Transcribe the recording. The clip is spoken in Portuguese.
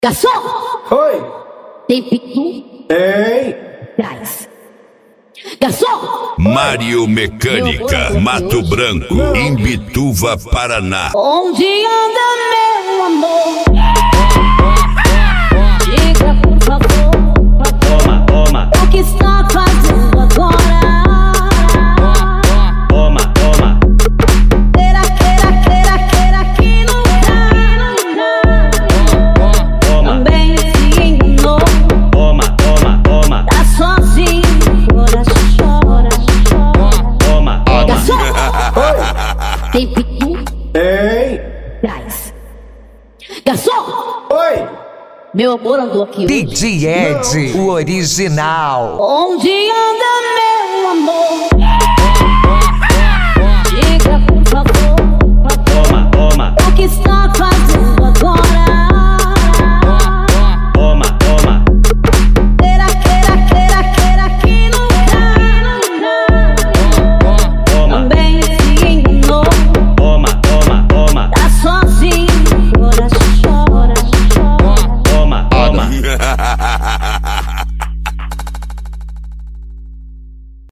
Garçom! Oi! Tem pitu? Tem! Traz. Garçom! Mário Mecânica, Mato Branco, Imbituva, Paraná. Onde anda meu amor? Diga por favor. Toma, toma. O que está fazendo agora? Toma, toma. Queira que nunca. Também se enganou. Toma, toma, toma. Tá sozinho, chora. Toma, toma. Garçom! Tem pitu? Tem! Traz. Garçom! Oi! Meu amor andou aqui hoje. DJ Ed, o original. Onde anda meu amor? Diga por favor. Toma, toma. O que está